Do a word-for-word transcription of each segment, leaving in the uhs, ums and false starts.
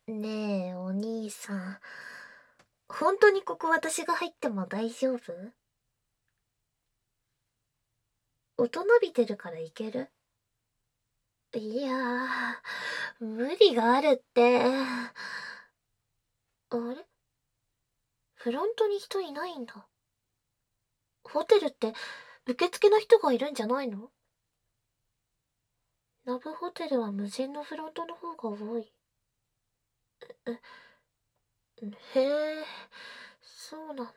ねえ、お兄さん。本当にここ私が入っても大丈夫？大人びてるからいける？いやー、無理があるって。あれ？フロントに人いないんだ。ホテルって受付の人がいるんじゃないの？ラブホテルは無人のフロントの方が多い。え、へえ、そうなんだ。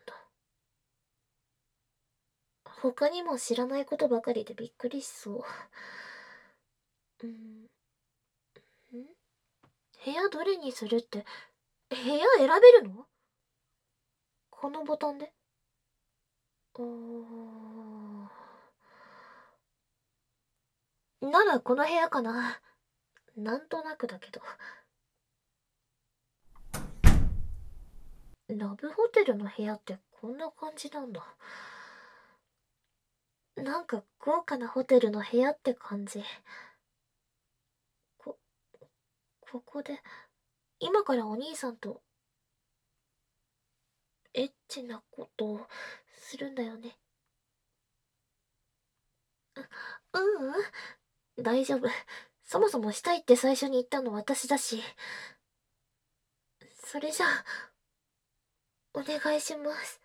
他にも知らないことばかりでびっくりしそう。うん。ん部屋どれにするって、部屋選べるの？このボタンで？うーん。ならこの部屋かな。なんとなくだけど。ラブホテルの部屋ってこんな感じなんだ。なんか豪華なホテルの部屋って感じ。こ、ここで、今からお兄さんと、エッチなことをするんだよね。ううん、大丈夫。そもそもしたいって最初に言ったの私だし。それじゃあ、お願いします。